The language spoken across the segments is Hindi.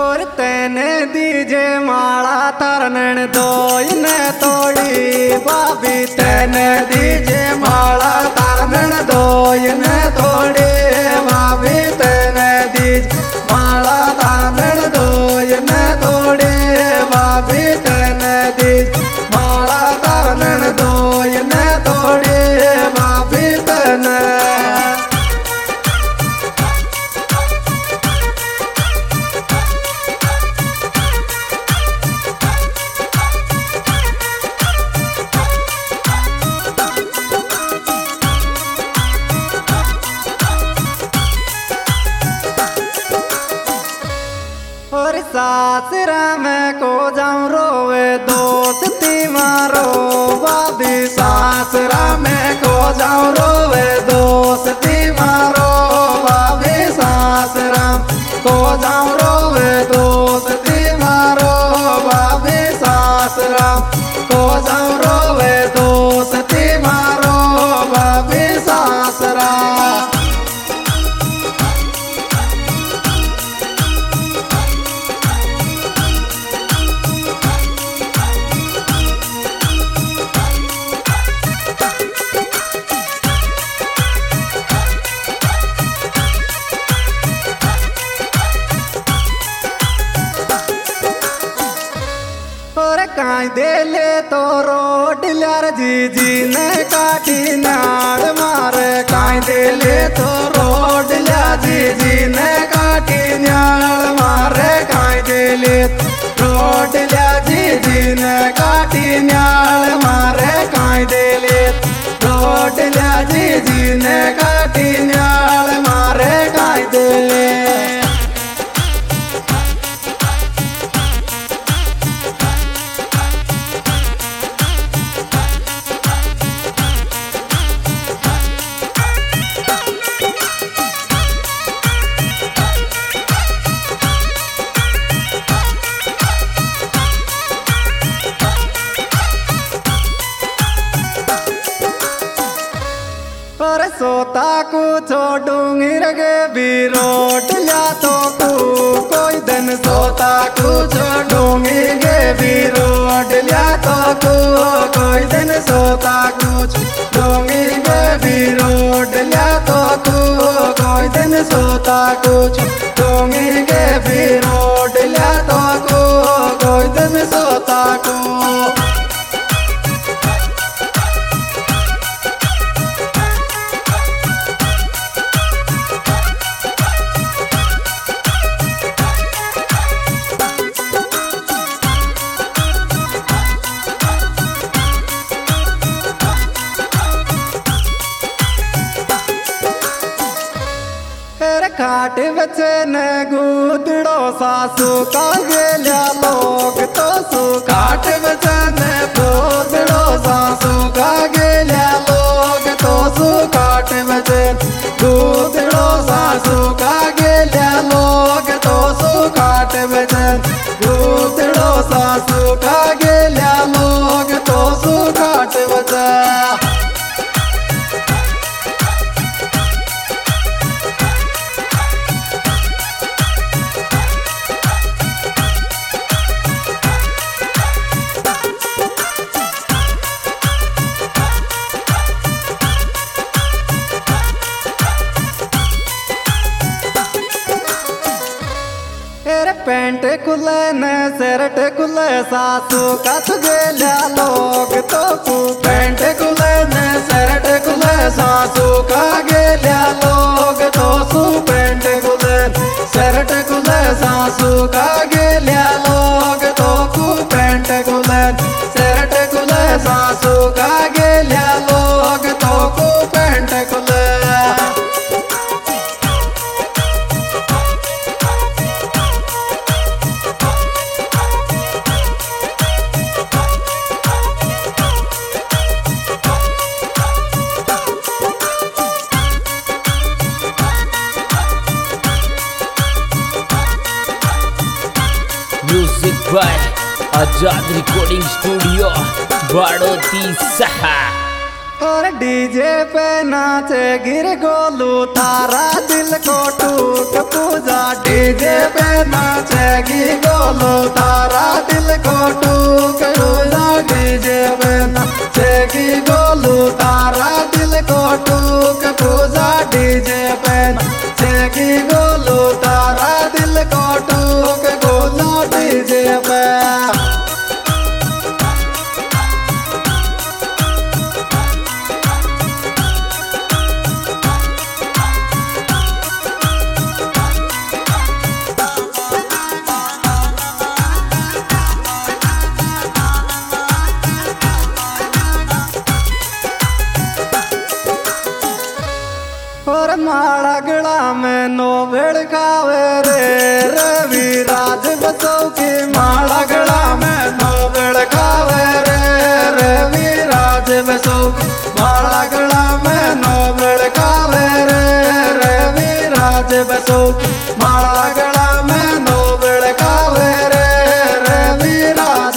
और तेने दीजे माला तरन दो ने तोड़ी भाभी तेने दीजे माला तरन दो ने तोड़ी भाभी तेने दीजे माला तरन दो ने तोड़ी भाभी तेने दीजे माला तरन दो ने तोड़ी भाभी तेने और सासरा में को जाऊं रोवे दोस्ती मारो भाभी सासरा में को जाऊं रोवे दोस्ती मारो भाभी सासरा को जाऊं रोवे दोस्ती मारो भाभी सासरा को जाऊं रोवे दोस्ती मारो भाभी सासरा काई दे ले तो रोड लार जी ने काटी नाड़ मारे काई दे ले तो रोड ला जी ने काटी नाड़ मारे काई दे ले रोड ला जी ने काटी नाड़ मारे काई दे ले रोड ला जी ने काटी नाड़ मारे काई दे ले पर सोता कुछ डूंगी रगे भी रोट ला तो कोई दिन सोता कुछ डूंगी गे भी रोट ला तो कोई दिन सोता कुछ डूंगी गे भी रोट ला तो कोई दिन सोता कुछ डूंगी गे भी रोट ला तो कोई दिन सोता को खाट बचे न गुदड़ो सासू का गेल्या लोग तो सु खाट बचे न गुदड़ो सासू का गेल्या लोग तो सु खाट बचे गुदड़ो सासू का गेल्या लोग तो सु खाट बचे गुदड़ो सासू का गेल्या लोग तो सु खाट बचे पेंट खुले न शर्ट खुले सासू का गेल्या लोग तो पेंट खुले न शर्ट खुले सासू का गेल्या लोग तो पेंट खुले शर्ट खुले सासू का गेल्या लोग तो पेंट खुले शर्ट खुले सासू का गेल्या लोग तो पेंट खुले music by Azad recording studio Baroti सहा। और डीजे पे नाचे गिर गोलू तारा दिल को टूट पूजा डीजे पे नाचे गिर की गोलू तारा दिल को टूक गोलू डीजे पे। और माड़ा गला में नोबेड़ खावे रे रवि राज बसो की माड़ा गला में नोबेड़ खावे रे रवि राज बसो माड़ा गला में नोबेड़ खावे रे रवि राज बसो माड़ा गला में नोबेड़ खावे रे रवि राज।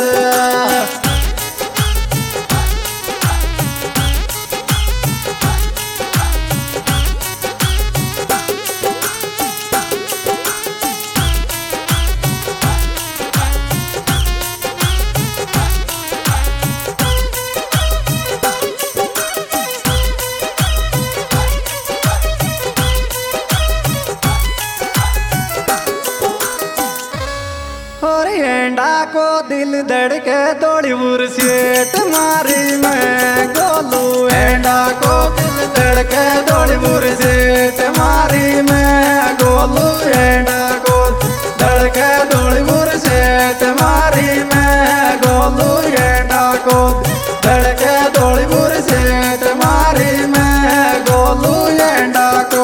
और एंडा को दिल धड़के दौड़ी बुरसेट मारी मैं गोलू एंडा को दिल धड़के दौड़ी बुरसेट मारी मैं गोलू एंडा को धड़के दौड़ी बुरसेट मारी मैं गोलू एंडा को धड़के दौड़ी बुरसेट मारी मैं गोलू एंडा को।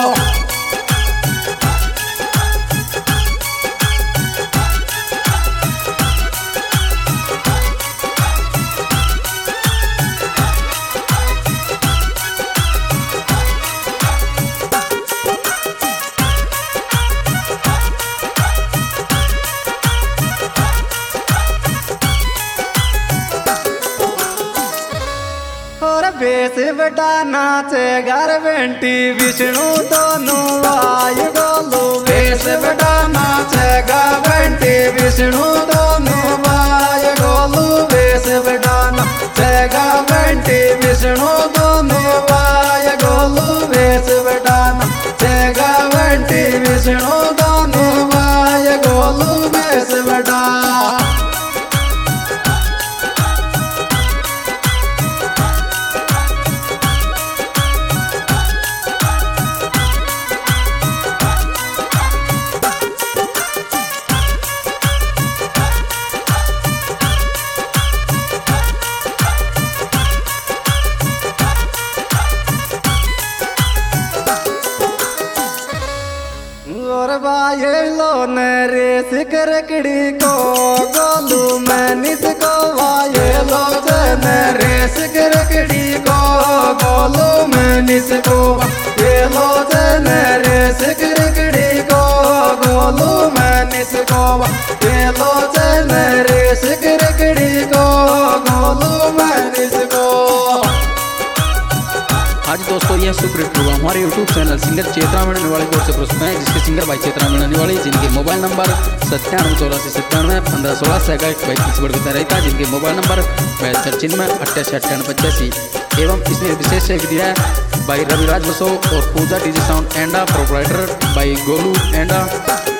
और बेस बेटा नाचे घर बेंटी विष्णु दोनों वायु गोलू बेस बेटा नाचे गा बेंटी विष्णु दोनों वायु गोलू बेस बेटा नाचे गा बेंटी विष्णु दोनों वायु गोलू बेस बेटा नाचे गा बेंटी विष्णु दोनों वायु गोलू बेस बेटा। और बाये लो नरे सिकरकड़ी को गोलू मैनिस को वाये लो नरे सिकरकड़ी को गोलू मैनिस को ये लो नरे सिकरकड़ी को गोलू मैनिस को ये लो नरे सिकरकड़ी को गोलू मैनिस को। आज दोस्तों यह सुपरहिट प्रोग्राम हमारे YouTube चैनल सिंगर चेतना मिलने वाले को से प्रस्तुत है, जिसके सिंगर भाई चेतना मिलने वाले, जिनके मोबाइल नंबर 978497 15 16 रहता है, जिनके मोबाइल नंबर 72 एवं इसमें विशेष सहयोग दिया है भाई रविराज बसो और Puja DJ sound Enda, proprietor भाई गोलू एंडा।